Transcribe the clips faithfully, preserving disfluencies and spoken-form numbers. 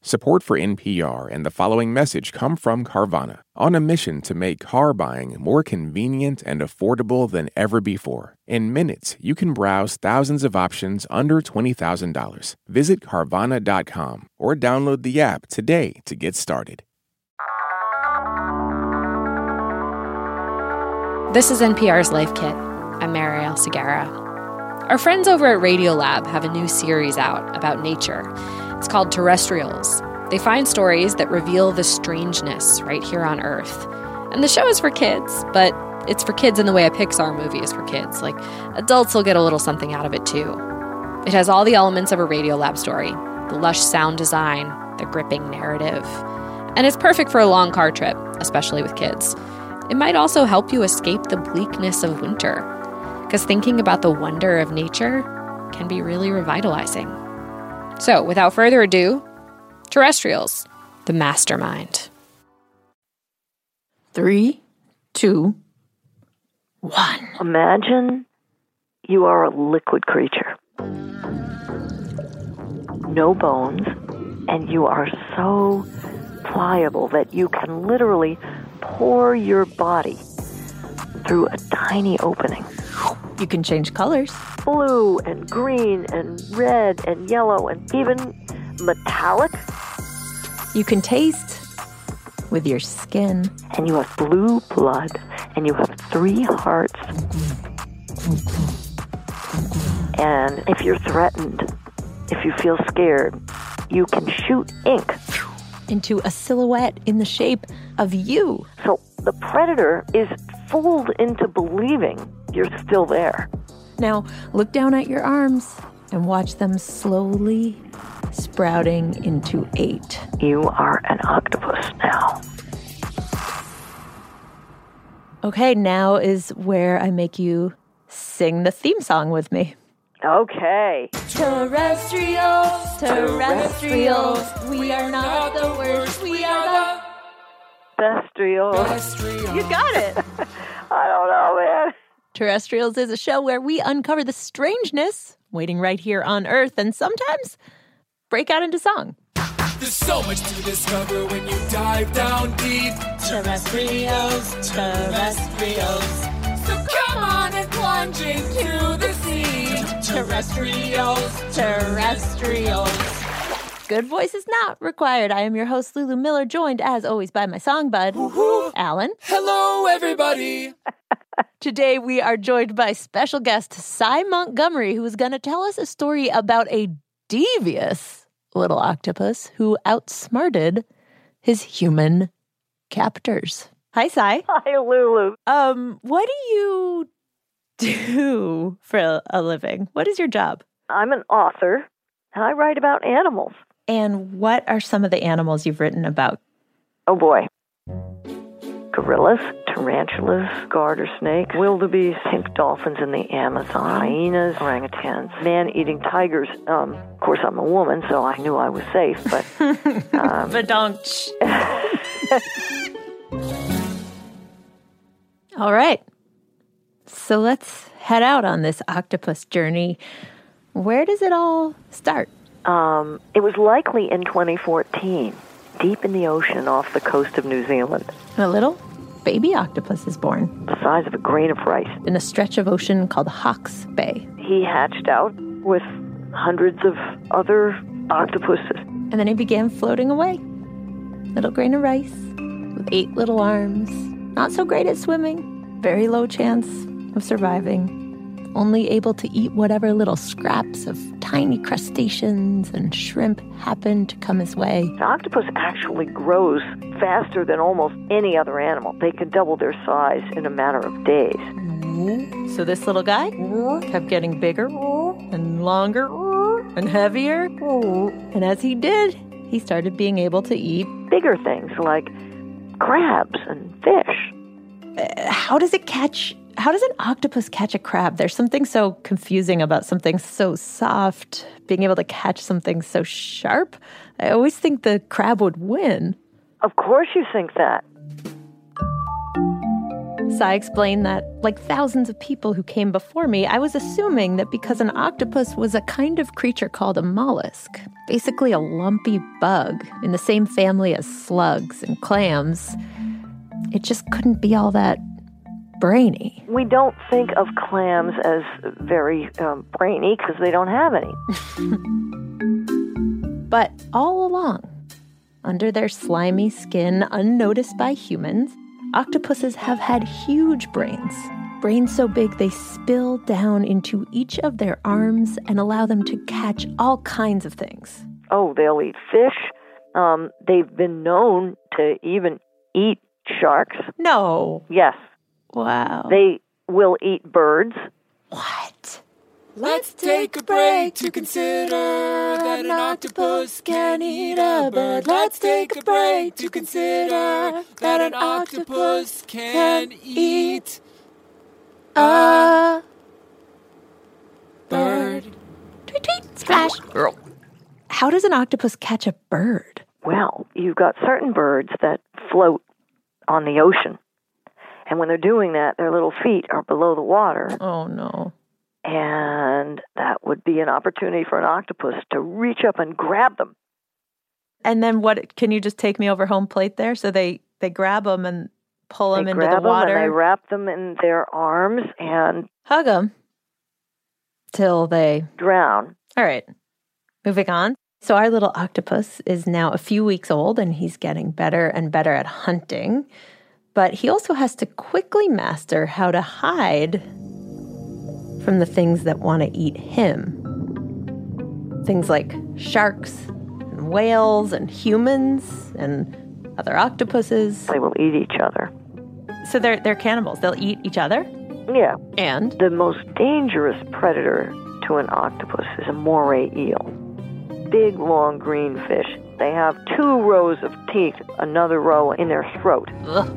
Support for N P R and the following message come from Carvana, on a mission to make car buying more convenient and affordable than ever before. In minutes, you can browse thousands of options under twenty thousand dollars. Visit Carvana dot com or download the app today to get started. This is N P R's Life Kit. I'm Marielle Segarra. Our friends over at Radiolab have a new series out about nature. It's called Terrestrials. They find stories that reveal the strangeness right here on Earth. And the show is for kids, but it's for kids in the way a Pixar movie is for kids. Like, adults will get a little something out of it too. It has all the elements of a Radiolab story, the lush sound design, the gripping narrative. And it's perfect for a long car trip, especially with kids. It might also help you escape the bleakness of winter, because thinking about the wonder of nature can be really revitalizing. So, without further ado, Terrestrials, the Mastermind. Three, two, one. Imagine you are a liquid creature. No bones, and you are so pliable that you can literally pour your body through a tiny opening. You can change colors. Blue and green and red and yellow and even metallic. You can taste with your skin. And you have blue blood, and you have three hearts. And if you're threatened, if you feel scared, you can shoot ink into a silhouette in the shape of you. So the predator is fooled into believing you're still there. Now, look down at your arms and watch them slowly sprouting into eight. You are an octopus now. Okay, now is where I make you sing the theme song with me. Okay. Terrestrials, terrestrials, we are not the worst, we are the Terrestrials. You got it. I don't know, man. Terrestrials is a show where we uncover the strangeness waiting right here on Earth and sometimes break out into song. There's so much to discover when you dive down deep. Terrestrials, terrestrials. So come on and plunge into the sea. Terrestrials, terrestrials. Good voice is not required. I am your host, Lulu Miller, joined as always by my song bud, Woo-hoo. Alan. Hello, everybody. Today we are joined by special guest Cy Montgomery, who is going to tell us a story about a devious little octopus who outsmarted his human captors. Hi, Cy. Hi, Lulu. Um, what do you do for a living? What is your job? I'm an author, and I write about animals. And what are some of the animals you've written about? Oh, boy. Gorillas, tarantulas, garter snakes, wildebeest, pink dolphins in the Amazon, hyenas, orangutans, man-eating tigers. Um, of course, I'm a woman, so I knew I was safe, but... Um, but don't. All right. So let's head out on this octopus journey. Where does it all start? Um, it was likely in twenty fourteen, deep in the ocean off the coast of New Zealand. A little baby octopus is born. The size of a grain of rice. In a stretch of ocean called Hawke's Bay. He hatched out with hundreds of other octopuses. And then he began floating away. Little grain of rice with eight little arms. Not so great at swimming. Very low chance of surviving. Only able to eat whatever little scraps of tiny crustaceans and shrimp happen to come his way. The octopus actually grows faster than almost any other animal. They can double their size in a matter of days. So this little guy kept getting bigger and longer and heavier. And as he did, he started being able to eat bigger things like crabs and fish. Uh, how does it catch... How does an octopus catch a crab? There's something so confusing about something so soft, being able to catch something so sharp. I always think the crab would win. Of course you think that. Sai explained that, like thousands of people who came before me, I was assuming that because an octopus was a kind of creature called a mollusk, basically a lumpy bug in the same family as slugs and clams, it just couldn't be all that brainy. We don't think of clams as very um, brainy because they don't have any. But all along, under their slimy skin, unnoticed by humans, octopuses have had huge brains. Brains so big they spill down into each of their arms and allow them to catch all kinds of things. Oh, they'll eat fish. Um, they've been known to even eat sharks. No. Yes. Wow. They will eat birds. What? Let's take a break to consider that an octopus can eat a bird. Let's take a break to consider that an octopus can eat a bird. Tweet, tweet, splash. How does an octopus catch a bird? Well, you've got certain birds that float on the ocean. And when they're doing that, their little feet are below the water. Oh, no. And that would be an opportunity for an octopus to reach up and grab them. And then what? Can you just take me over home plate there? So they, they grab them and pull them they into grab the water. Them and they wrap them in their arms and hug them till they drown. All right. Moving on. So our little octopus is now a few weeks old, and he's getting better and better at hunting. But he also has to quickly master how to hide from the things that want to eat him. Things like sharks and whales and humans and other octopuses. They will eat each other. So they're they're cannibals. They'll eat each other? Yeah. And? The most dangerous predator to an octopus is a moray eel. Big, long, green fish. They have two rows of teeth, another row in their throat. Ugh.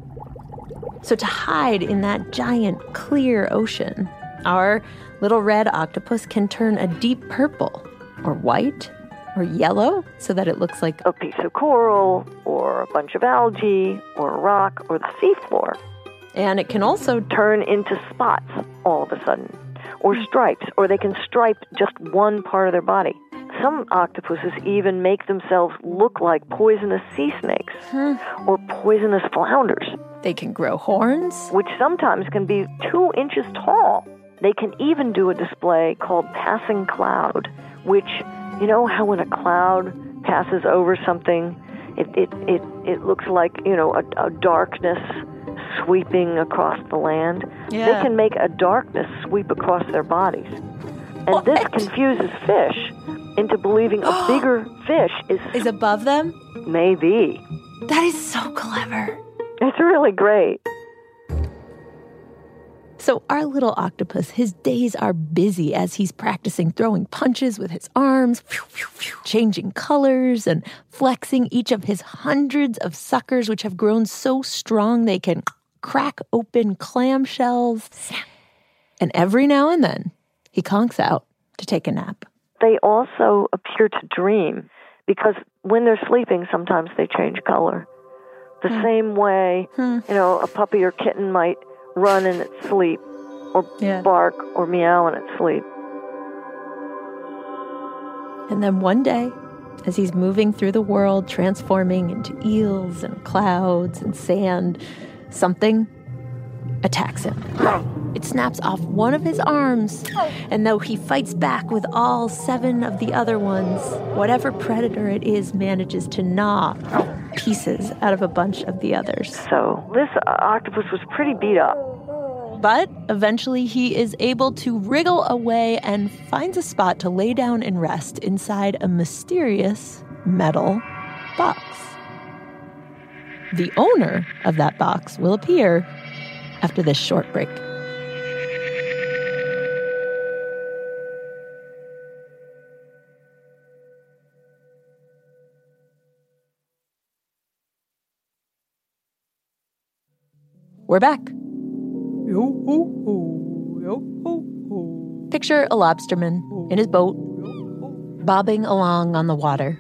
So to hide in that giant, clear ocean, our little red octopus can turn a deep purple or white or yellow so that it looks like a piece of coral or a bunch of algae or a rock or the seafloor. And it can also turn into spots all of a sudden, or stripes, or they can stripe just one part of their body. Some octopuses even make themselves look like poisonous sea snakes hmm. or poisonous flounders. They can grow horns, which sometimes can be two inches tall. They can even do a display called passing cloud, which, you know how when a cloud passes over something, it it, it, it looks like, you know, a, a darkness sweeping across the land? Yeah. They can make a darkness sweep across their bodies. And what? This confuses fish into believing a bigger fish is... is above them? Maybe. That is so clever. It's really great. So our little octopus, his days are busy as he's practicing throwing punches with his arms, changing colors, and flexing each of his hundreds of suckers, which have grown so strong they can crack open clamshells. And every now and then, he conks out to take a nap. They also appear to dream because when they're sleeping, sometimes they change color. The hmm. same way, hmm. you know, a puppy or kitten might run in its sleep or yeah. bark or meow in its sleep. And then one day, as he's moving through the world, transforming into eels and clouds and sand, something attacks him. It snaps off one of his arms, and though he fights back with all seven of the other ones, whatever predator it is manages to gnaw pieces out of a bunch of the others. So this octopus was pretty beat up. But eventually he is able to wriggle away and finds a spot to lay down and rest inside a mysterious metal box. The owner of that box will appear after this short break. We're back. Yo, ho, ho. Yo, ho, ho. Picture a lobsterman in his boat, bobbing along on the water.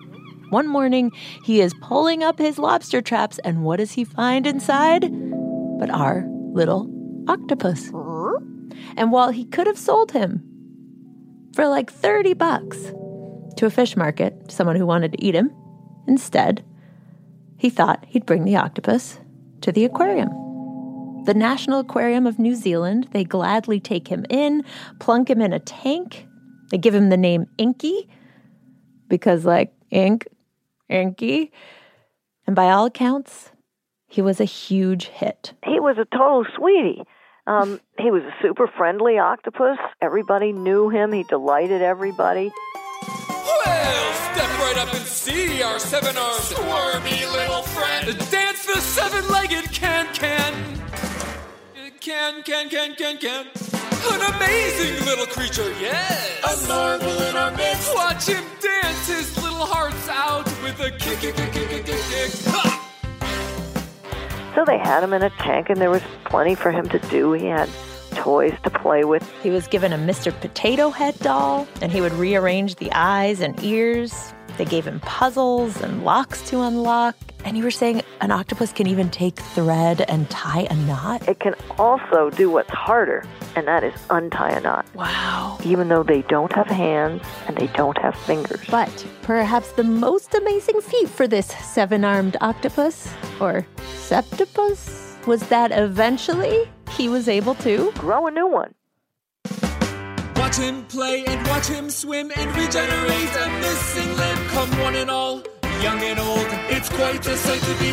One morning, he is pulling up his lobster traps, and what does he find inside? but our little octopus. And while he could have sold him for like thirty bucks to a fish market, someone who wanted to eat him, instead, he thought he'd bring the octopus to the aquarium. The National Aquarium of New Zealand, they gladly take him in, plunk him in a tank. They give him the name Inky because, like, ink, Inky. And by all accounts, he was a huge hit. He was a total sweetie. Um, he was a super friendly octopus. Everybody knew him. He delighted everybody. Well, step right up and see our seven-armed, squirmy little friend. Dance the seven-legged can-can. Can, can, can, can, can. An amazing little creature, yes. A marvel in our midst. Watch him dance his little hearts out with a kick, kick, kick, kick, kick, kick. Ha! So they had him in a tank, and there was plenty for him to do. He had toys to play with. He was given a Mister Potato Head doll, and he would rearrange the eyes and ears. They gave him puzzles and locks to unlock. And you were saying an octopus can even take thread and tie a knot? It can also do what's harder, and that is untie a knot. Wow. Even though they don't have hands and they don't have fingers. But perhaps the most amazing feat for this seven-armed octopus, or septopus, was that eventually he was able to grow a new one. Watch him play and watch him swim and regenerate a missing limb. Come one and all, young and old, it's quite a sight to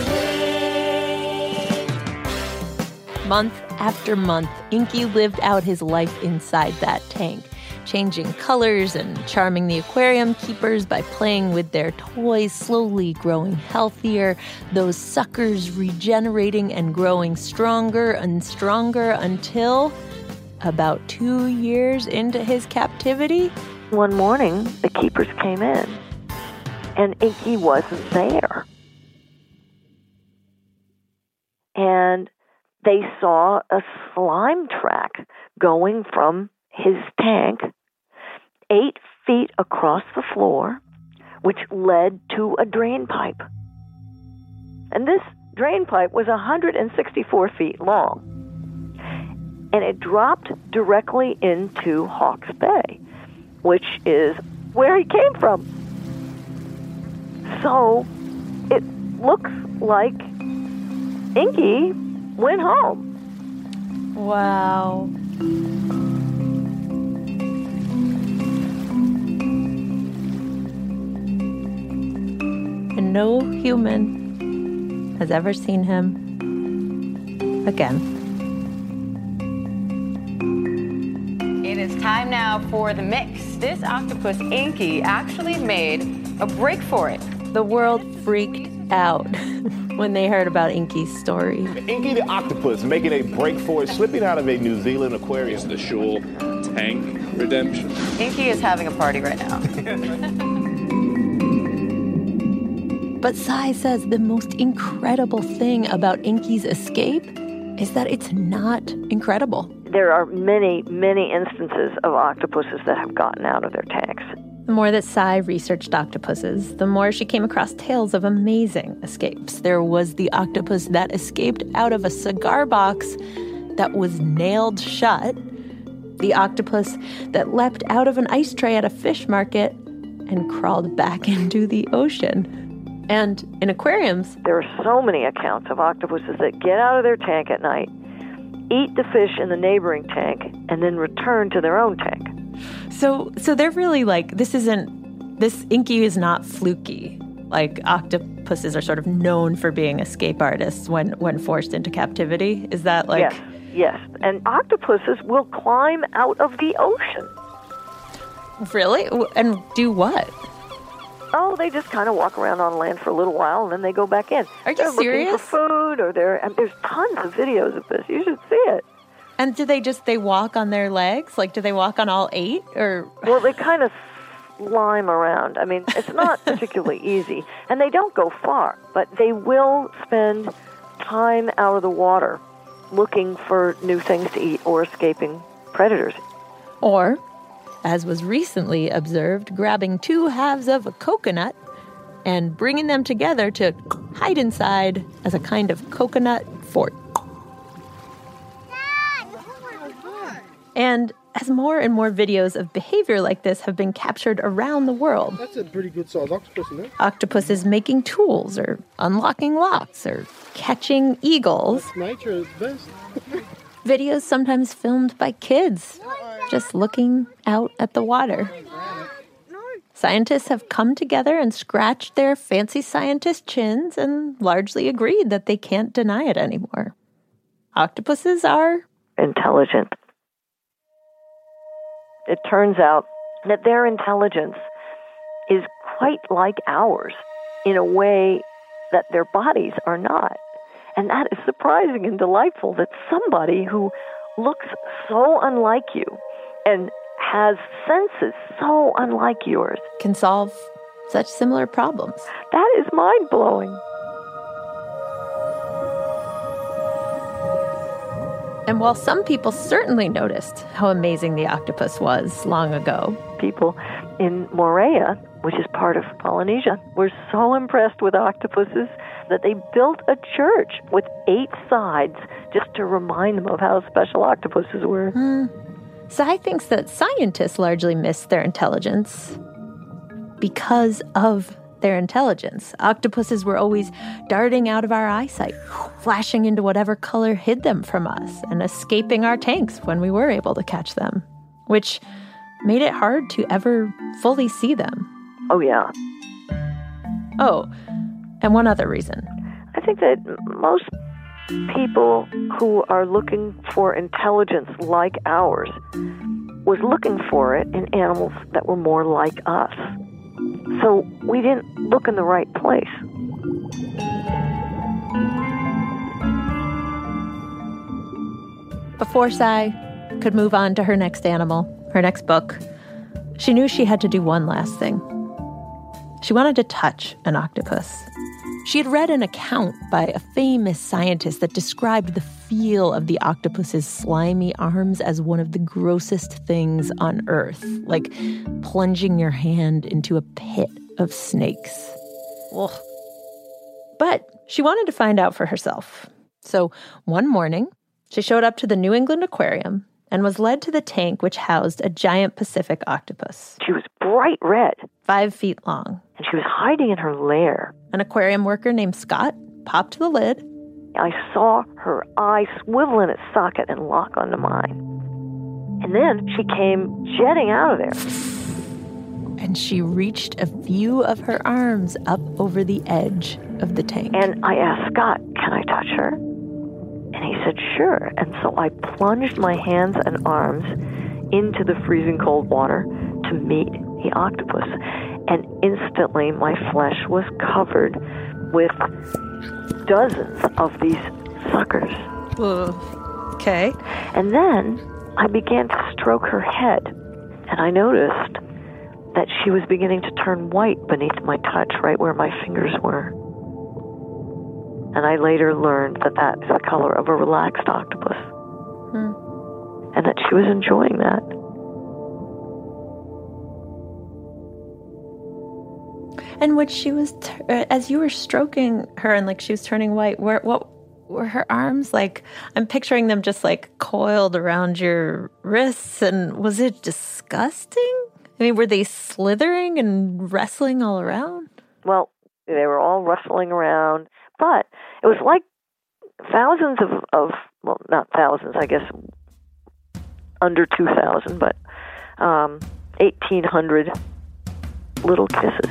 behold. Month after month, Inky lived out his life inside that tank, changing colors and charming the aquarium keepers by playing with their toys, slowly growing healthier, those suckers regenerating and growing stronger and stronger until about two years into his captivity. One morning, the keepers came in, and Inky wasn't there. And they saw a slime track going from his tank eight feet across the floor, which led to a drain pipe. And this drain pipe was one hundred sixty-four feet long. And it dropped directly into Hawke's Bay, which is where he came from. So it looks like Inky went home. Wow. And no human has ever seen him again. It is time now for the mix. This octopus, Inky, actually made a break for it. The world freaked out when they heard about Inky's story. Inky the octopus making a break for it, slipping out of a New Zealand aquarium. It's the Shoal Tank redemption. Inky is having a party right now. But Sai says the most incredible thing about Inky's escape is that it's not incredible. There are many, many instances of octopuses that have gotten out of their tanks. The more that Sai researched octopuses, the more she came across tales of amazing escapes. There was the octopus that escaped out of a cigar box that was nailed shut, the octopus that leapt out of an ice tray at a fish market and crawled back into the ocean. And in aquariums, there are so many accounts of octopuses that get out of their tank at night, eat the fish in the neighboring tank, and then return to their own tank. So so they're really like, this isn't, this Inky is not fluky. Like octopuses are sort of known for being escape artists when, when forced into captivity. Is that like... Yes, yes. And octopuses will climb out of the ocean. Really? And do what? Oh, they just kind of walk around on land for a little while, and then they go back in. Are you they're serious? Looking for food, or they're, and there's tons of videos of this. You should see it. And do they just, they walk on their legs? Like, do they walk on all eight? Or Well, they kind of slime around. I mean, it's not particularly easy. And they don't go far, but they will spend time out of the water looking for new things to eat or escaping predators. Or, as was recently observed, grabbing two halves of a coconut and bringing them together to hide inside as a kind of coconut fort. And as more and more videos of behavior like this have been captured around the world. That's a pretty good size octopus, isn't it? Octopuses making tools or unlocking locks or catching eagles. That's nature at its best. Videos sometimes filmed by kids just looking out at the water. Scientists have come together and scratched their fancy scientist chins and largely agreed that they can't deny it anymore. Octopuses are intelligent. It turns out that their intelligence is quite like ours in a way that their bodies are not. And that is surprising and delightful that somebody who looks so unlike you and has senses so unlike yours can solve such similar problems. That is mind-blowing. And while some people certainly noticed how amazing the octopus was long ago, people in Moorea, which is part of Polynesia, were so impressed with octopuses that they built a church with eight sides just to remind them of how special octopuses were. Hmm. Sai thinks that scientists largely miss their intelligence because of their intelligence. Octopuses were always darting out of our eyesight, flashing into whatever color hid them from us, and escaping our tanks when we were able to catch them, which made it hard to ever fully see them. Oh, yeah. Oh, and one other reason. I think that most people who are looking for intelligence like ours was looking for it in animals that were more like us. So we didn't look in the right place. Before Sai could move on to her next animal, her next book, she knew she had to do one last thing. She wanted to touch an octopus. She had read an account by a famous scientist that described the feel of the octopus's slimy arms as one of the grossest things on Earth, like plunging your hand into a pit of snakes. Ugh. But she wanted to find out for herself. So one morning, she showed up to the New England Aquarium and was led to the tank which housed a giant Pacific octopus. She was bright red. Five feet long. And she was hiding in her lair. An aquarium worker named Scott popped the lid. I saw her eye swivel in its socket and lock onto mine. And then she came jetting out of there. And she reached a few of her arms up over the edge of the tank. And I asked Scott, can I touch her? And he said, sure. And so I plunged my hands and arms into the freezing cold water to meet the octopus. And instantly my flesh was covered with dozens of these suckers. Okay. And then I began to stroke her head. And I noticed that she was beginning to turn white beneath my touch, right where my fingers were. And I later learned that that is the color of a relaxed octopus. Hmm. And that she was enjoying that. And when she was, t- as you were stroking her and like she was turning white, were, what were her arms like? I'm picturing them just like coiled around your wrists. And was it disgusting? I mean, were they slithering and wrestling all around? Well, they were all wrestling around. But it was like thousands of, of, well, not thousands, I guess, under two thousand, but um, eighteen hundred little kisses.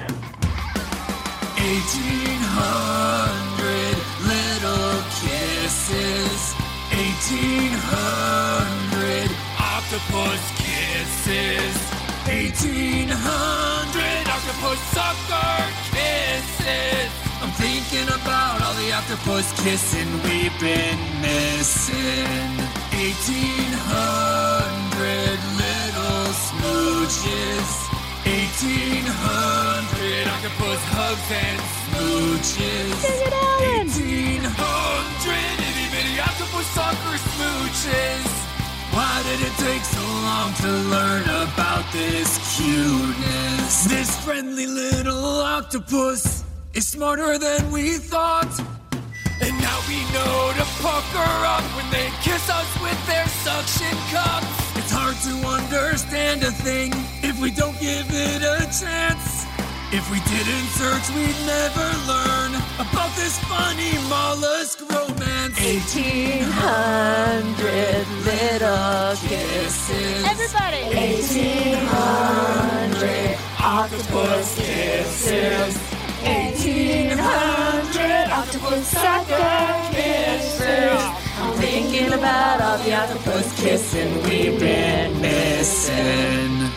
eighteen hundred little kisses. eighteen hundred octopus kisses. eighteen hundred octopus sucker kisses. I'm thinking about all the octopus kissing we've been missing. eighteen hundred little smooches. eighteen hundred octopus hugs and smooches. eighteen hundred itty bitty octopus sucker smooches. Why did it take so long to learn about this cuteness? This friendly little octopus is smarter than we thought. And now we know to pucker up when they kiss us with their suction cups. It's hard hard to understand a thing if we don't give it a chance. If we didn't search, we'd never learn about this funny mollusk romance. eighteen hundred little kisses. Everybody! eighteen hundred octopus kisses. eighteen hundred octopus sucker kisses. I'm thinking about all the octopus kissing we've been missing.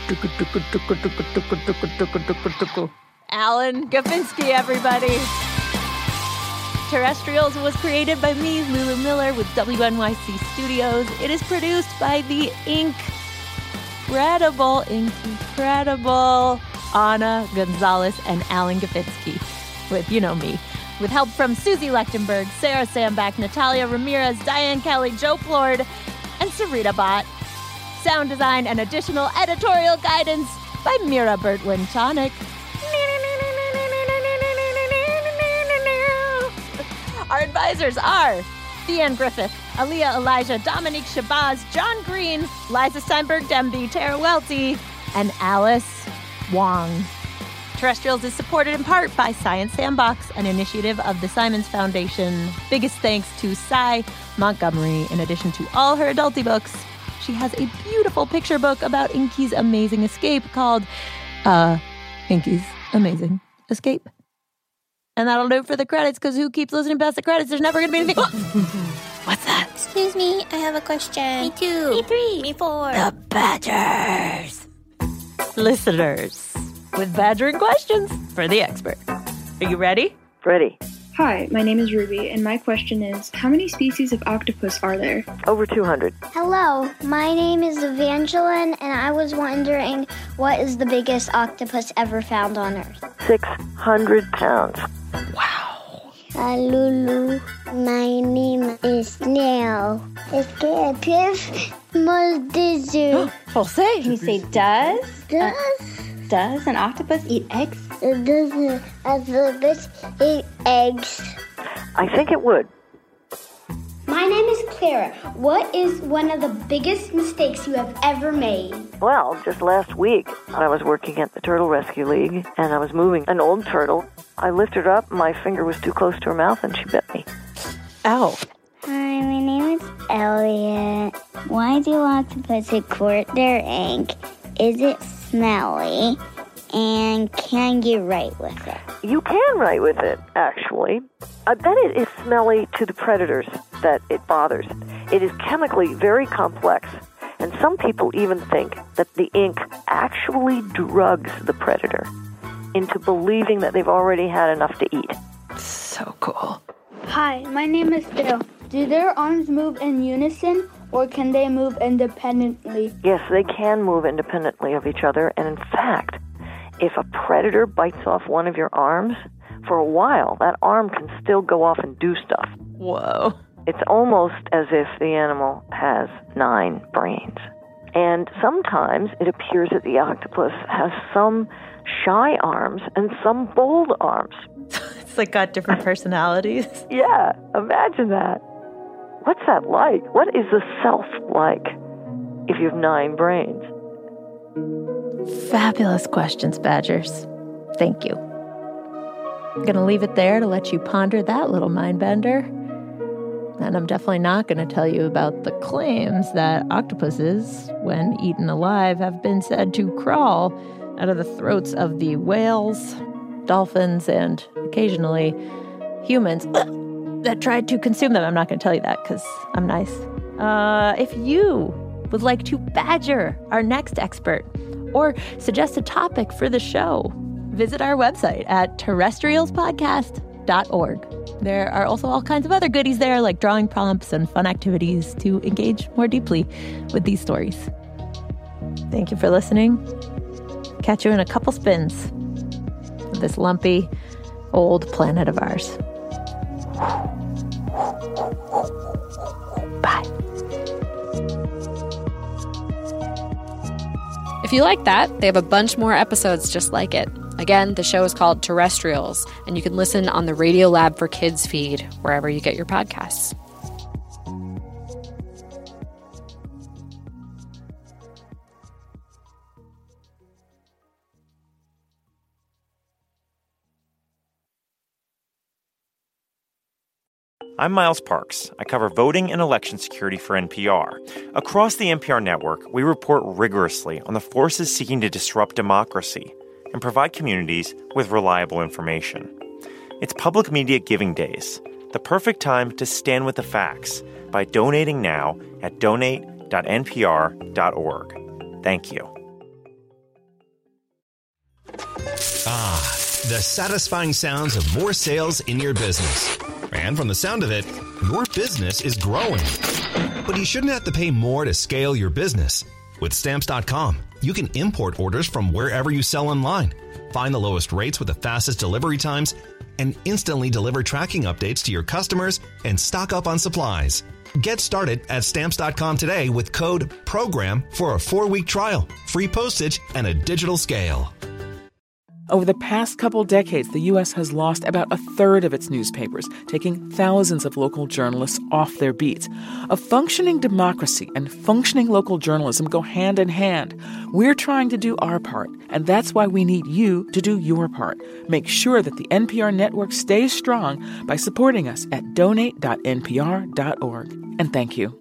Alan Gafinsky, everybody. Terrestrials was created by me, Lulu Miller, with W N Y C Studios. It is produced by the incredible, incredible Anna Gonzalez and Alan Gafinsky, with, you know me, with help from Susie Lechtenberg, Sarah Sambach, Natalia Ramirez, Diane Kelly, Joe Plord, and Sarita Bott. Sound design and additional editorial guidance by Mira Bertwin-Tonic. Our advisors are Theanne Griffith, Aaliyah Elijah, Dominique Shabazz, John Green, Liza Steinberg-Demby, Tara Welty, and Alice Wong. Terrestrials is supported in part by Science Sandbox, an initiative of the Simons Foundation. Biggest thanks to Cy Montgomery. In addition to all her adulty books, she has a beautiful picture book about Inky's amazing escape called uh, Inky's Amazing Escape. And that'll do it for the credits, because who keeps listening past the credits? There's never going to be anything. What's that? Excuse me, I have a question. Me too. Me three. Me four. The Badgers. Listeners with badgering questions for the expert. Are you ready? Ready. Hi, my name is Ruby, and my question is, how many species of octopus are there? Over two hundred. Hello, my name is Evangeline, and I was wondering, what is the biggest octopus ever found on Earth? six hundred pounds. Wow. Hi, Lulu. My name is Snail. It's Piff Moldizu. Jose. Can you say does? Does? Uh, does an octopus eat eggs? Does an octopus eat eggs? I think it would. My name is Clara. What is one of the biggest mistakes you have ever made? Well, just last week, I was working at the Turtle Rescue League, and I was moving an old turtle. I lifted her up, my finger was too close to her mouth, and she bit me. Ow. Hi, my name is Elliot. Why do octopuses court their ink? Is it smelly? And can you write with it? You can write with it, actually. I bet it is smelly to the predators that it bothers. It is chemically very complex, and some people even think that the ink actually drugs the predator into believing that they've already had enough to eat. So cool. Hi, my name is Phil. Do their arms move in unison, or can they move independently? Yes, they can move independently of each other, and in fact, if a predator bites off one of your arms, for a while, that arm can still go off and do stuff. Whoa. It's almost as if the animal has nine brains. And sometimes it appears that the octopus has some shy arms and some bold arms. It's like got different personalities. Yeah, imagine that. What's that like? What is the self like if you have nine brains? Fabulous questions, Badgers. Thank you. I'm going to leave it there to let you ponder that little mind bender. And I'm definitely not going to tell you about the claims that octopuses, when eaten alive, have been said to crawl out of the throats of the whales, dolphins, and occasionally humans that tried to consume them. I'm not going to tell you that because I'm nice. Uh, if you would like to badger our next expert or suggest a topic for the show, visit our website at terrestrials podcast dot org. There are also all kinds of other goodies there, like drawing prompts and fun activities to engage more deeply with these stories. Thank you for listening. Catch you in a couple spins of this lumpy, old planet of ours. Bye. If you like that, they have a bunch more episodes just like it. Again, the show is called Terrestrials, and you can listen on the Radiolab for Kids feed, wherever you get your podcasts. I'm Miles Parks. I cover voting and election security for N P R. Across the N P R network, we report rigorously on the forces seeking to disrupt democracy and provide communities with reliable information. It's Public Media Giving Days, the perfect time to stand with the facts by donating now at donate dot n p r dot org. Thank you. Ah, the satisfying sounds of more sales in your business. And from the sound of it, your business is growing. But you shouldn't have to pay more to scale your business. With Stamps dot com, you can import orders from wherever you sell online, find the lowest rates with the fastest delivery times, and instantly deliver tracking updates to your customers and stock up on supplies. Get started at Stamps dot com today with code PROGRAM for a four-week trial, free postage, and a digital scale. Over the past couple decades, the U S has lost about a third of its newspapers, taking thousands of local journalists off their beats. A functioning democracy and functioning local journalism go hand in hand. We're trying to do our part, and that's why we need you to do your part. Make sure that the N P R network stays strong by supporting us at donate dot n p r dot org. And thank you.